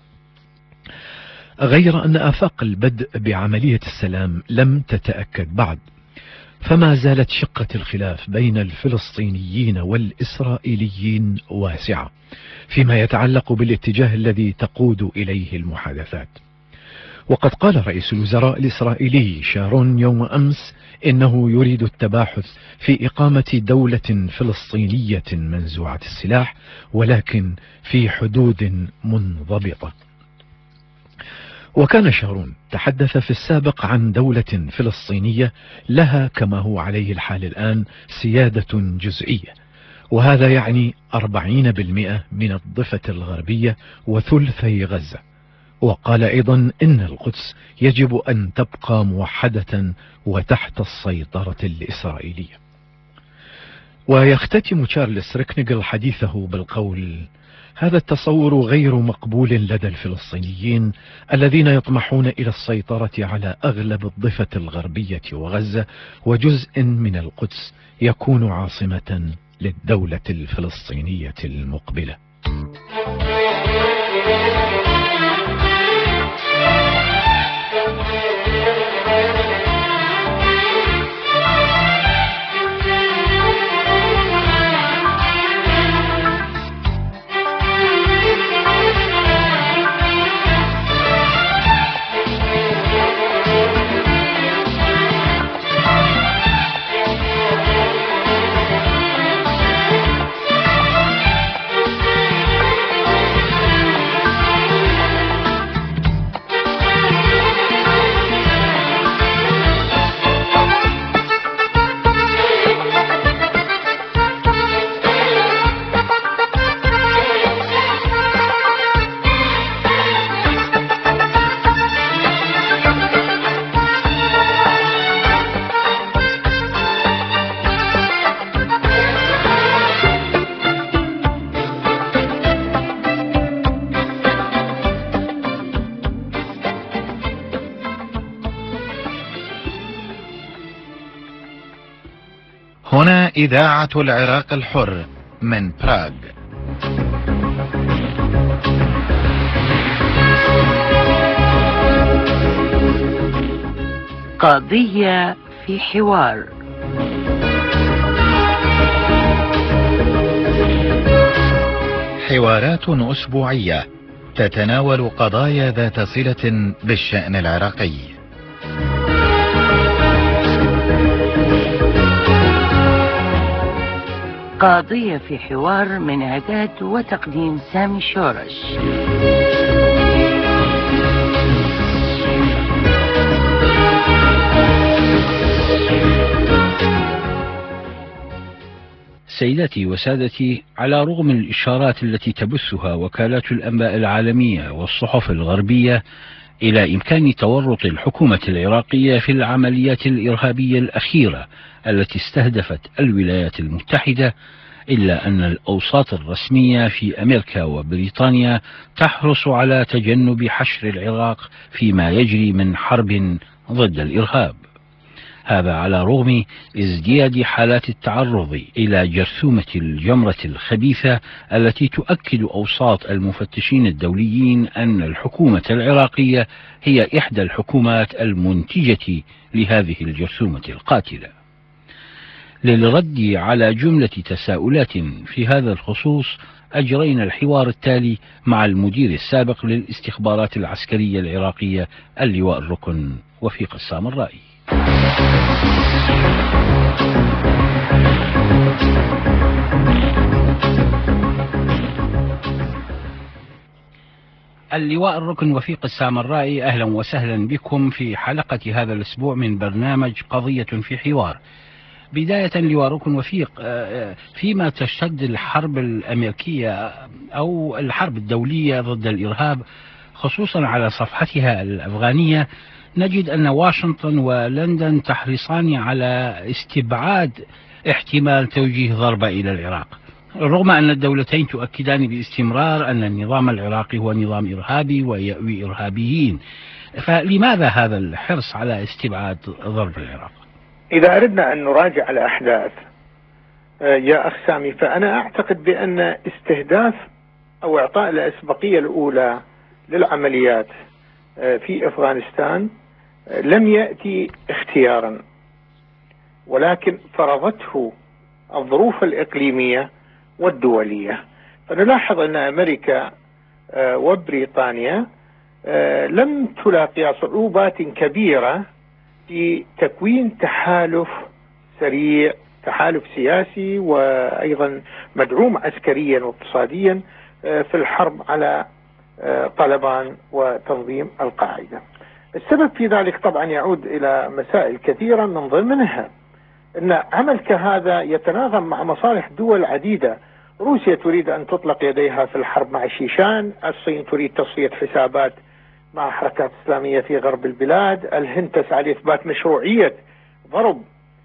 غير أن آفاق البدء بعملية السلام لم تتأكد بعد، فما زالت شقة الخلاف بين الفلسطينيين والإسرائيليين واسعة فيما يتعلق بالاتجاه الذي تقود إليه المحادثات. وقد قال رئيس الوزراء الإسرائيلي شارون يوم أمس إنه يريد التباحث في إقامة دولة فلسطينية منزوعة السلاح، ولكن في حدود منضبطة. وكان شارون تحدث في السابق عن دولة فلسطينية لها كما هو عليه الحال الآن سيادة جزئية، وهذا يعني أربعين بالمئة من الضفة الغربية وثلثي غزة. وقال أيضا إن القدس يجب أن تبقى موحدة وتحت السيطرة الإسرائيلية. ويختتم تشارلز ركنيغل حديثه بالقول: هذا التصور غير مقبول لدى الفلسطينيين الذين يطمحون إلى السيطرة على أغلب الضفة الغربية وغزة، وجزء من القدس يكون عاصمة للدولة الفلسطينية المقبلة. هنا إذاعة العراق الحر من براغ. قضية في حوار. حوارات أسبوعية تتناول قضايا ذات صلة بالشأن العراقي. قضية في حوار، من إعداد وتقديم سامي شورش. سيداتي وسادتي، على رغم الإشارات التي تبثها وكالات الأنباء العالمية والصحف الغربية إلى إمكان تورط الحكومة العراقية في العمليات الإرهابية الأخيرة التي استهدفت الولايات المتحدة، إلا أن الأوساط الرسمية في أمريكا وبريطانيا تحرص على تجنب حشر العراق فيما يجري من حرب ضد الإرهاب. هذا على رغم ازدياد حالات التعرض إلى جرثومة الجمرة الخبيثة التي تؤكد أوساط المفتشين الدوليين أن الحكومة العراقية هي إحدى الحكومات المنتجة لهذه الجرثومة القاتلة. للرد على جملة تساؤلات في هذا الخصوص، أجرينا الحوار التالي مع المدير السابق للاستخبارات العسكرية العراقية اللواء الركن وفيق السامرائي. اللواء الركن وفيق السامرائي، أهلا وسهلا بكم في حلقة هذا الأسبوع من برنامج قضية في حوار. بداية لواء ركن وفيق، فيما تشتد الحرب الأمريكية أو الحرب الدولية ضد الإرهاب خصوصا على صفحتها الأفغانية، نجد أن واشنطن ولندن تحرصان على استبعاد احتمال توجيه ضربة إلى العراق، رغم أن الدولتين تؤكدان باستمرار أن النظام العراقي هو نظام إرهابي ويأوي إرهابيين. فلماذا هذا الحرص على استبعاد ضرب العراق؟ إذا أردنا أن نراجع الأحداث يا أخ سامي، فأنا أعتقد بأن استهداف أو إعطاء الأسبقية الأولى للعمليات في أفغانستان لم يأتي اختيارا، ولكن فرضته الظروف الإقليمية والدولية. فنلاحظ أن أمريكا وبريطانيا لم تلاقي صعوبات كبيرة في تكوين تحالف سريع، تحالف سياسي وأيضا مدعوم عسكريا واقتصاديا في الحرب على طالبان وتنظيم القاعدة. السبب في ذلك طبعا يعود إلى مسائل كثيرة، من ضمنها أن عمل كهذا يتناغم مع مصالح دول عديدة. روسيا تريد أن تطلق يديها في الحرب مع الشيشان، الصين تريد تصفية حسابات مع حركات إسلامية في غرب البلاد، الهند تسعى لإثبات مشروعية ضرب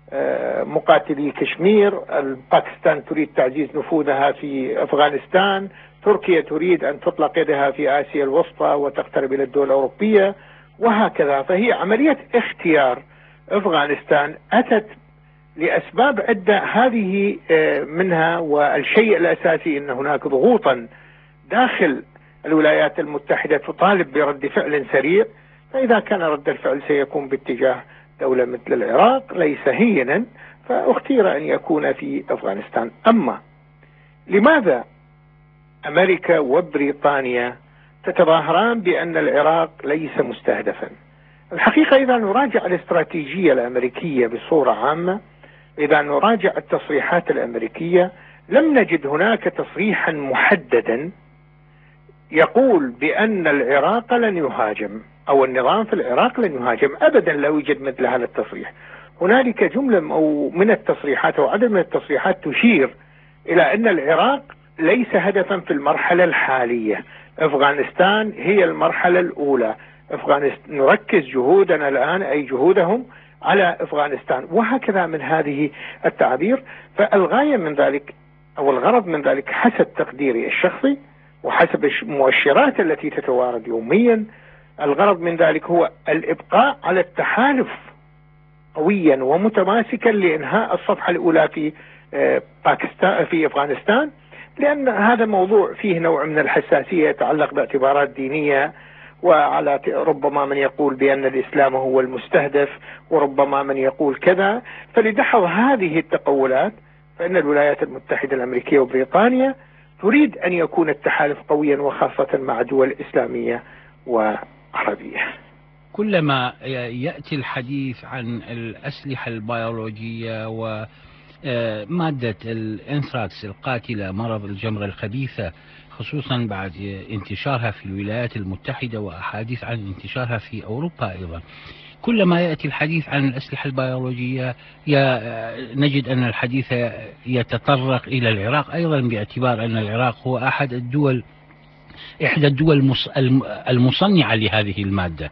مقاتلي كشمير، باكستان تريد تعزيز نفوذها في أفغانستان، تركيا تريد أن تطلق يدها في آسيا الوسطى وتقترب إلى الدول الأوروبية، وهكذا. فهي عملية اختيار أفغانستان أتت لأسباب عدة، هذه منها والشيء الأساسي أن هناك ضغوطا داخل الولايات المتحدة تطالب برد فعل سريع، فإذا كان رد الفعل سيكون باتجاه دولة مثل العراق ليس هينا، فاختير أن يكون في أفغانستان. أما لماذا أمريكا وبريطانيا تتظاهران بأن العراق ليس مستهدفا؟ الحقيقة إذا نراجع الاستراتيجية الأمريكية بصورة عامة، إذا نراجع التصريحات الأمريكية، لم نجد هناك تصريحا محددا يقول بأن العراق لن يهاجم أو النظام في العراق لن يهاجم. أبدا لا يوجد مثل هذا التصريح. هنالك جملة من التصريحات أو عدد من التصريحات تشير إلى أن العراق ليس هدفا في المرحلة الحالية، أفغانستان هي المرحلة الأولى، أفغانستان نركز جهودنا الآن أي جهودهم على أفغانستان، وهكذا من هذه التعبير. فالغاية من ذلك أو الغرض من ذلك حسب تقديري الشخصي وحسب المؤشرات التي تتوارد يوميا، الغرض من ذلك هو الإبقاء على التحالف قويا ومتماسكا لإنهاء الصفحة الأولى في باكستان في أفغانستان، لأن هذا موضوع فيه نوع من الحساسية يتعلق باعتبارات دينية، وعلى ربما من يقول بأن الإسلام هو المستهدف وربما من يقول كذا. فلدحض هذه التقولات فإن الولايات المتحدة الأمريكية وبريطانيا تريد أن يكون التحالف قويا وخاصة مع دول إسلامية وعربية. كلما يأتي الحديث عن الأسلحة البيولوجية ومادة الانثراكس القاتلة مرض الجمرة الخبيثة خصوصا بعد انتشارها في الولايات المتحدة وأحاديث عن انتشارها في أوروبا أيضا، كلما يأتي الحديث عن الأسلحة البيولوجية نجد أن الحديث يتطرق إلى العراق أيضا، باعتبار أن العراق هو أحد الدول إحدى الدول المصنعة لهذه المادة.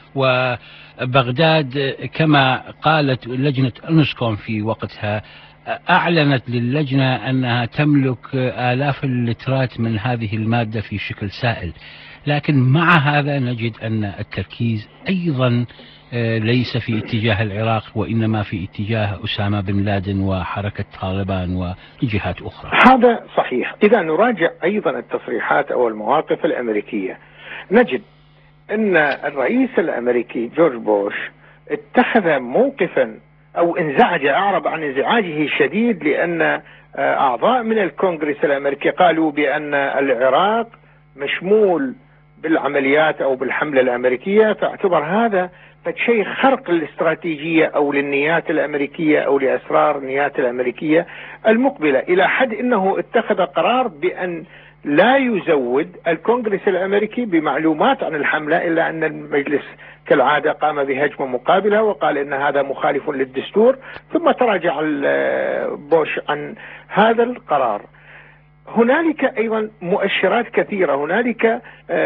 وبغداد كما قالت لجنة أونسكوم في وقتها أعلنت للجنة أنها تملك آلاف اللترات من هذه المادة في شكل سائل، لكن مع هذا نجد أن التركيز أيضا ليس في اتجاه العراق وإنما في اتجاه أسامة بن لادن وحركة طالبان وجهات أخرى. هذا صحيح. إذا نراجع أيضا التصريحات أو المواقف الأمريكية نجد أن الرئيس الأمريكي جورج بوش اتخذ موقفا أو انزعج أعرب عن انزعاجه الشديد لأن أعضاء من الكونغرس الأمريكي قالوا بأن العراق مشمول بالعمليات أو بالحملة الأمريكية، فاعتبر هذا فشيء خرق للاستراتيجية أو للنيات الأمريكية أو لأسرار النيات الأمريكية المقبلة، إلى حد أنه اتخذ قرار بأن لا يزود الكونغرس الأمريكي بمعلومات عن الحملة، إلا أن المجلس كالعادة قام بهجمة مقابلة وقال إن هذا مخالف للدستور، ثم تراجع بوش عن هذا القرار. هنالك أيضا مؤشرات كثيرة، هنالك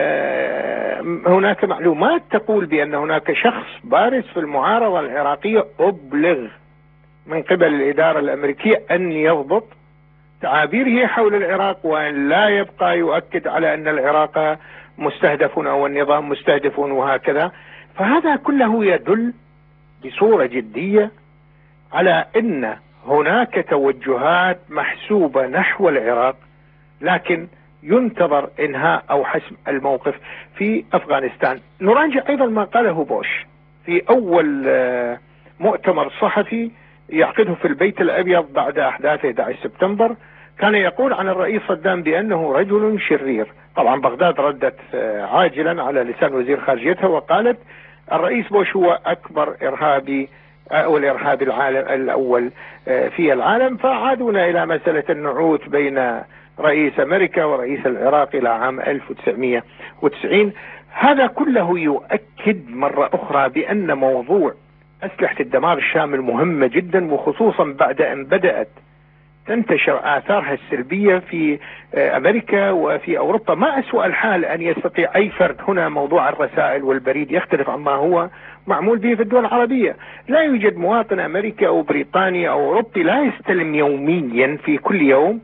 هناك معلومات تقول بأن هناك شخص بارز في المعارضة العراقية أبلغ من قبل الإدارة الأمريكية أن يضبط تعابيره حول العراق وأن لا يبقى يؤكد على أن العراق مستهدف أو النظام مستهدف وهكذا. فهذا كله يدل بصورة جدية على أن هناك توجهات محسوبة نحو العراق، لكن ينتظر إنهاء أو حسم الموقف في أفغانستان. نراجع أيضا ما قاله بوش في أول مؤتمر صحفي يعقده في البيت الأبيض بعد أحداث أحد عشر سبتمبر. كان يقول عن الرئيس صدام بأنه رجل شرير. طبعا بغداد ردت عاجلا على لسان وزير خارجيتها وقالت الرئيس بوش هو أكبر إرهابي أو الإرهابي العالم الأول في العالم. فعادونا إلى مسألة النعوت بين رئيس أمريكا ورئيس العراق إلى عام ألف وتسعمئة وتسعين. هذا كله يؤكد مرة أخرى بأن موضوع أسلحة الدمار الشامل مهمة جدا، وخصوصا بعد أن بدأت تنتشر آثارها السلبية في أمريكا وفي أوروبا. ما أسوأ الحال أن يستطيع أي فرد، هنا موضوع الرسائل والبريد يختلف عما هو معمول به في الدول العربية. لا يوجد مواطن أمريكي أو بريطاني أو أوروبي لا يستلم يوميا في كل يوم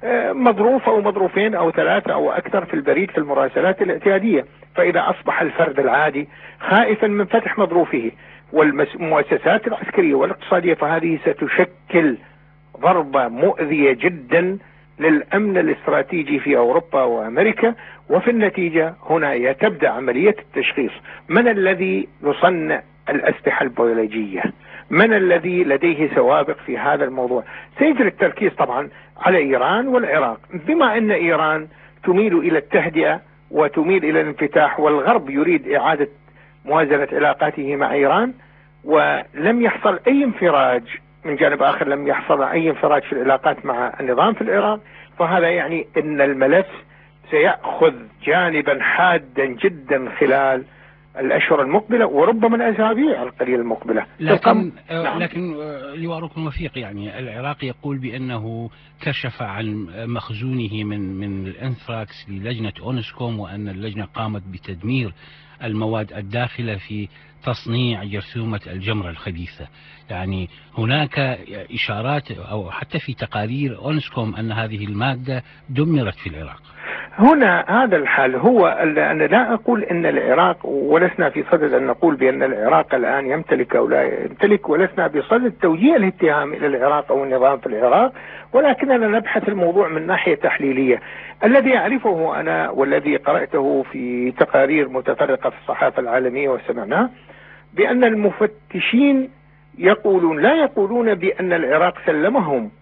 مظروف أو مظروفين أو ثلاثة أو أكثر في البريد في المراسلات الاعتيادية. فإذا أصبح الفرد العادي خائفا من فتح مظروفه والمؤسسات العسكرية والاقتصادية، فهذه ستشكل ضربة مؤذية جدا للأمن الاستراتيجي في أوروبا وأمريكا. وفي النتيجة هنا تبدأ عملية التشخيص: من الذي يصنع الأسلحة البيولوجية؟ من الذي لديه سوابق في هذا الموضوع؟ سيجري التركيز طبعا على إيران والعراق، بما أن إيران تميل إلى التهدئة وتميل إلى الانفتاح، والغرب يريد إعادة موازنة علاقاته مع إيران، ولم يحصل أي انفراج من جانب آخر، لم يحصل أي انفراج في العلاقات مع النظام في العراق. فهذا يعني أن الملف سيأخذ جانبا حادا جدا خلال الأشهر المقبلة وربما الأسابيع القليلة المقبلة. لكن نعم. لكن لواء ركن وثيق، يعني العراق يقول بأنه كشف عن مخزونه من من الانثراكس للجنة أونسكوم، وأن اللجنة قامت بتدمير المواد الداخلة في تصنيع جرثومة الجمرة الخبيثة. يعني هناك إشارات أو حتى في تقارير أونسكوم أن هذه المادة دمرت في العراق. هنا هذا الحال هو أنا لا أقول أن العراق، ولسنا في صدد أن نقول بأن العراق الآن يمتلك أو لا يمتلك، ولسنا بصدد توجيه الاتهام إلى العراق أو النظام في العراق، ولكننا نبحث الموضوع من ناحية تحليلية. الذي أعرفه أنا والذي قرأته في تقارير متفرقة في الصحافة العالمية وسمعناه بأن المفتشين يقولون لا يقولون بأن العراق سلمهم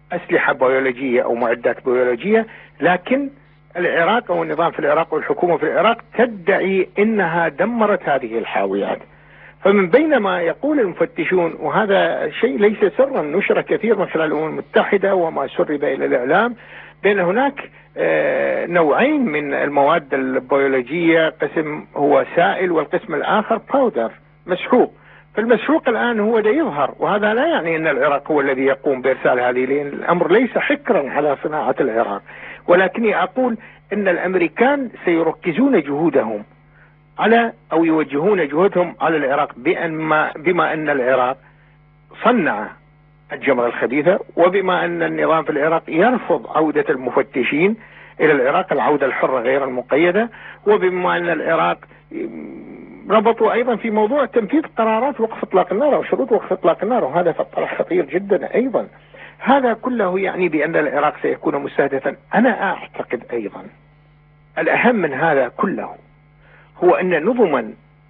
أسلحة بيولوجية أو معدات بيولوجية، لكن العراق أو النظام في العراق والحكومة في العراق تدعي أنها دمرت هذه الحاويات. فمن بين ما يقول المفتشون، وهذا شيء ليس سرا، نشر كثير من خلال الأمم المتحدة وما سرب إلى الإعلام، بأن هناك نوعين من المواد البيولوجية، قسم هو سائل والقسم الآخر باودر مسحوق. فالمسحوق الآن هو ده يظهر، وهذا لا يعني أن العراق هو الذي يقوم بإرسال هذه، لأن الأمر ليس حكرا على صناعة العراق، ولكني أقول أن الأمريكان سيركزون جهودهم على أو يوجهون جهودهم على العراق بأن بما أن العراق صنع الجمرة الخبيثة، وبما أن النظام في العراق يرفض عودة المفتشين إلى العراق، العودة الحرة غير المقيدة، وبما أن العراق ربطوا أيضا في موضوع تنفيذ قرارات وقف إطلاق النار أو شروط وقف إطلاق النار، وهذا طرح خطير جدا أيضا. هذا كله يعني بأن العراق سيكون مستهدفا. أنا أعتقد أيضا الأهم من هذا كله هو أن نظما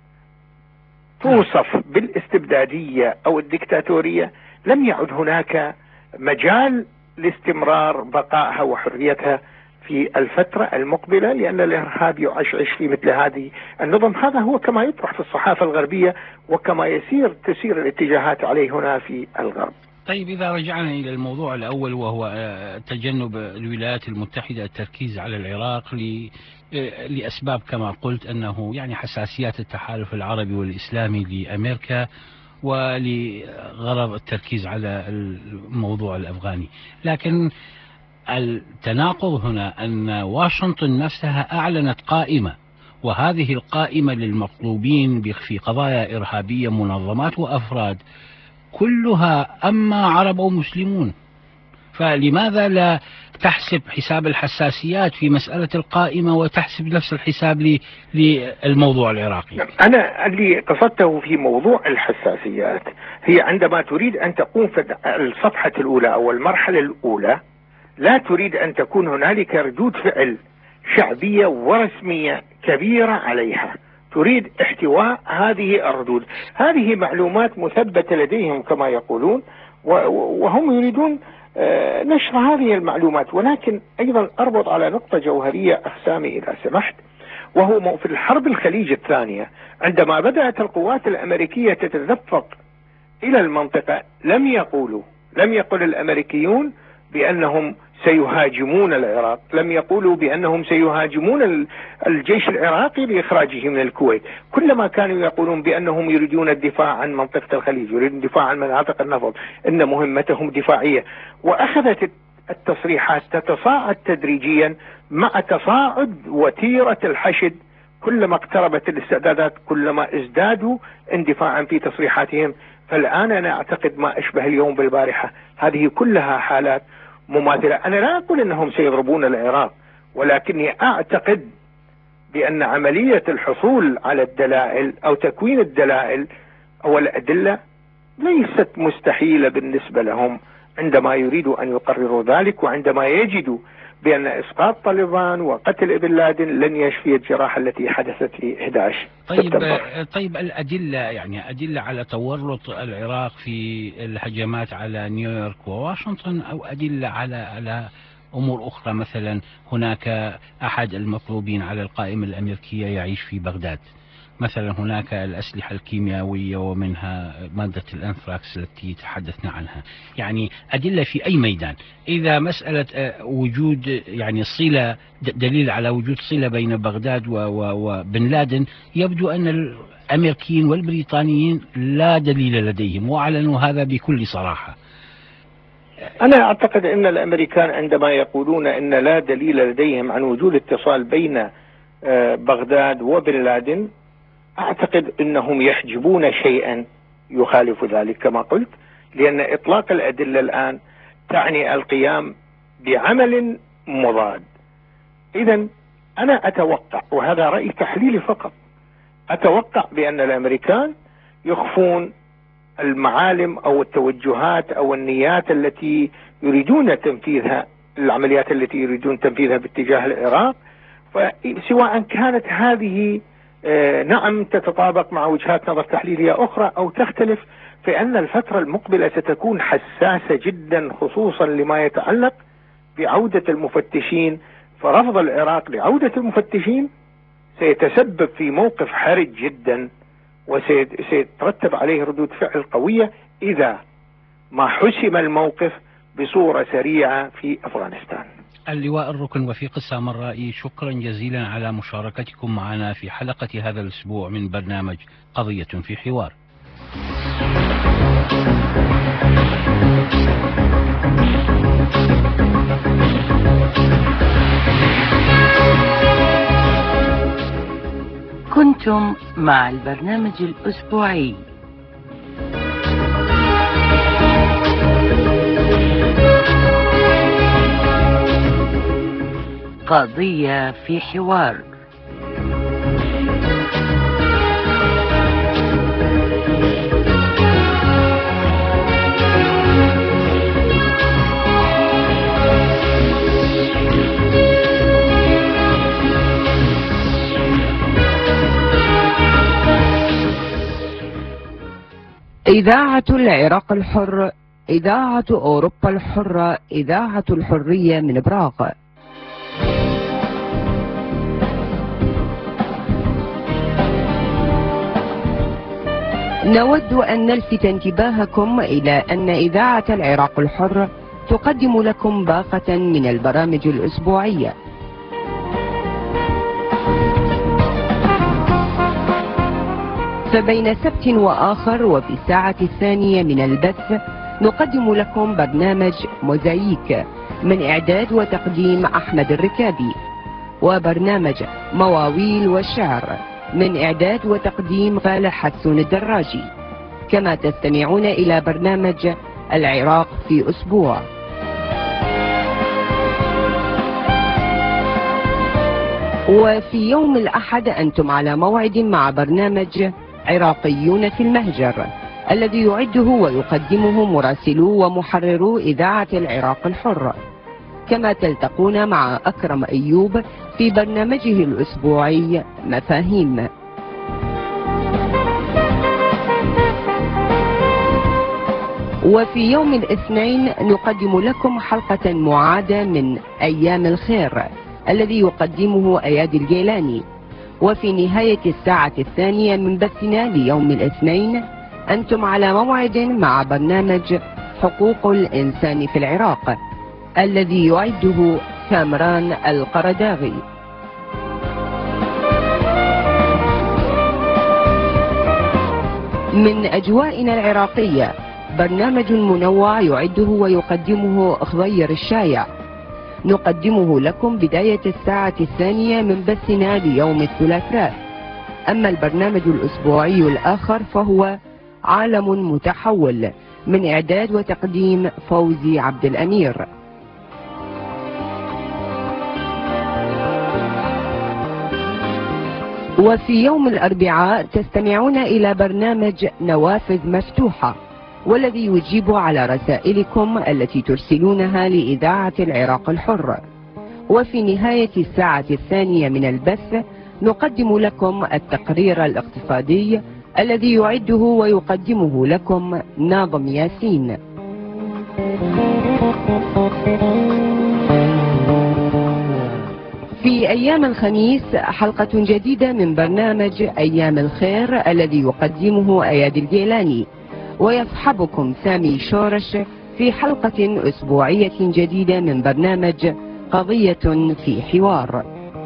توصف بالاستبدادية أو الدكتاتورية لم يعد هناك مجال لاستمرار بقائها وحريتها في الفترة المقبلة، لأن الإرهاب يعشعش في مثل هذه النظم. هذا هو كما يطرح في الصحافة الغربية وكما يسير تسير الاتجاهات عليه هنا في الغرب. طيب، إذا رجعنا إلى الموضوع الأول وهو تجنب الولايات المتحدة التركيز على العراق لأسباب كما قلت أنه يعني حساسيات التحالف العربي والإسلامي لأمريكا ولغرض التركيز على الموضوع الأفغاني، لكن التناقض هنا أن واشنطن نفسها أعلنت قائمة، وهذه القائمة للمطلوبين في قضايا إرهابية منظمات وأفراد كلها أما عرب أو مسلمون، فلماذا لا تحسب حساب الحساسيات في مسألة القائمة وتحسب نفس الحساب للموضوع العراقي؟ أنا اللي قصدته في موضوع الحساسيات هي عندما تريد أن تقوم في الصفحة الأولى أو المرحلة الأولى، لا تريد أن تكون هنالك ردود فعل شعبية ورسمية كبيرة عليها، تريد احتواء هذه الردود. هذه معلومات مثبتة لديهم كما يقولون، وهم يريدون نشر هذه المعلومات. ولكن أيضا أربط على نقطة جوهرية أخ سامي إذا سمحت، وهو في الحرب الخليج الثانية عندما بدأت القوات الأمريكية تتدفق إلى المنطقة، لم يقولوا لم يقل الأمريكيون بأنهم سيهاجمون العراق، لم يقولوا بأنهم سيهاجمون الجيش العراقي بإخراجه من الكويت، كلما كانوا يقولون بأنهم يريدون الدفاع عن منطقة الخليج، يريدون الدفاع عن مناطق النفط، إن مهمتهم دفاعية. وأخذت التصريحات تتصاعد تدريجيا مع تصاعد وتيرة الحشد، كلما اقتربت الاستعدادات كلما ازدادوا اندفاعا في تصريحاتهم. فالآن أنا أعتقد ما أشبه اليوم بالبارحة، هذه كلها حالات مماثلة. أنا لا أقول أنهم سيضربون العراق، ولكني أعتقد بأن عملية الحصول على الدلائل أو تكوين الدلائل أو الأدلة ليست مستحيلة بالنسبة لهم عندما يريدوا أن يقرروا ذلك، وعندما يجدوا بأن إسقاط طالبان وقتل ابن لادن لن يشفي الجراحة التي حدثت في أحد عشر طيب سبتمبر. طيب الأدلة يعني أدلة على تورط العراق في الهجمات على نيويورك وواشنطن، أو أدلة على على أمور أخرى؟ مثلا هناك أحد المطلوبين على القائمة الأمريكية يعيش في بغداد، مثلا هناك الأسلحة الكيميائية ومنها مادة الأنثراكس التي تحدثنا عنها، يعني أدلة في أي ميدان. إذا مسألة وجود يعني صلة، دليل على وجود صلة بين بغداد وبن لادن، يبدو أن الأمريكيين والبريطانيين لا دليل لديهم، وأعلنوا هذا بكل صراحة. أنا أعتقد أن الأمريكان عندما يقولون أن لا دليل لديهم عن وجود اتصال بين بغداد وبن لادن، أعتقد أنهم يحجبون شيئا يخالف ذلك كما قلت، لأن إطلاق الأدلة الآن تعني القيام بعمل مضاد. إذن أنا أتوقع، وهذا رأي تحليلي فقط، أتوقع بأن الأمريكان يخفون المعالم أو التوجهات أو النيات التي يريدون تنفيذها، العمليات التي يريدون تنفيذها باتجاه العراق، سواء كانت هذه آه نعم تتطابق مع وجهات نظر تحليلية أخرى أو تختلف في أن الفترة المقبلة ستكون حساسة جدا، خصوصا لما يتعلق بعودة المفتشين. فرفض العراق لعودة المفتشين سيتسبب في موقف حرج جدا، وسيترتب عليه ردود فعل قوية إذا ما حسم الموقف بصورة سريعة في أفغانستان. اللواء الركن وفيق السامرائي، شكرا جزيلا على مشاركتكم معنا في حلقة هذا الأسبوع من برنامج قضية في حوار. كنتم مع البرنامج الأسبوعي قضية في حوار. إذاعة العراق الحر، إذاعة أوروبا الحرة، إذاعة الحرية من براغ. نود أن نلفت انتباهكم إلى أن إذاعة العراق الحر تقدم لكم باقة من البرامج الأسبوعية. فبين سبت وآخر وفي الساعة الثانية من البث نقدم لكم برنامج موزايك من إعداد وتقديم أحمد الركابي، وبرنامج مواويل والشعر من إعداد وتقديم فالح حسون الدراجي. كما تستمعون إلى برنامج العراق في أسبوع. وفي يوم الأحد أنتم على موعد مع برنامج عراقيون في المهجر الذي يعده ويقدمه مراسلو ومحررو إذاعة العراق الحر. كما تلتقون مع أكرم أيوب في برنامجه الأسبوعي مفاهيم. وفي يوم الاثنين نقدم لكم حلقة معادة من أيام الخير الذي يقدمه أيادي الجيلاني. وفي نهاية الساعة الثانية من بثنا ليوم الاثنين أنتم على موعد مع برنامج حقوق الإنسان في العراق الذي يعده كامران القرداغي. من أجوائنا العراقية برنامج منوع يعده ويقدمه خضير الشايع، نقدمه لكم بداية الساعة الثانية من بثنا ليوم الثلاثاء. أما البرنامج الأسبوعي الآخر فهو عالم متحول من إعداد وتقديم فوزي عبد الأمير. وفي يوم الأربعاء تستمعون إلى برنامج نوافذ مفتوحة والذي يجيب على رسائلكم التي ترسلونها لإذاعة العراق الحر. وفي نهاية الساعة الثانية من البث نقدم لكم التقرير الاقتصادي الذي يعده ويقدمه لكم ناظم ياسين. في أيام الخميس حلقة جديدة من برنامج أيام الخير الذي يقدمه أيادي الجيلاني، ويصحبكم سامي شورش في حلقة أسبوعية جديدة من برنامج قضية في حوار.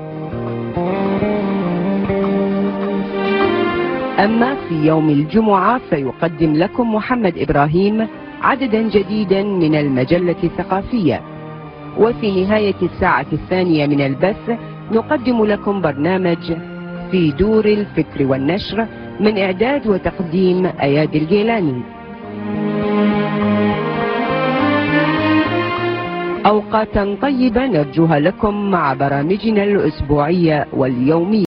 أما في يوم الجمعة فيقدم لكم محمد إبراهيم عددا جديدا من المجلة الثقافية. وفي نهاية الساعة الثانية من البث نقدم لكم برنامج في دور الفكر والنشر من إعداد وتقديم أيادي الجيلاني. أوقاتا طيبة نرجوها لكم مع برامجنا الأسبوعية واليومية.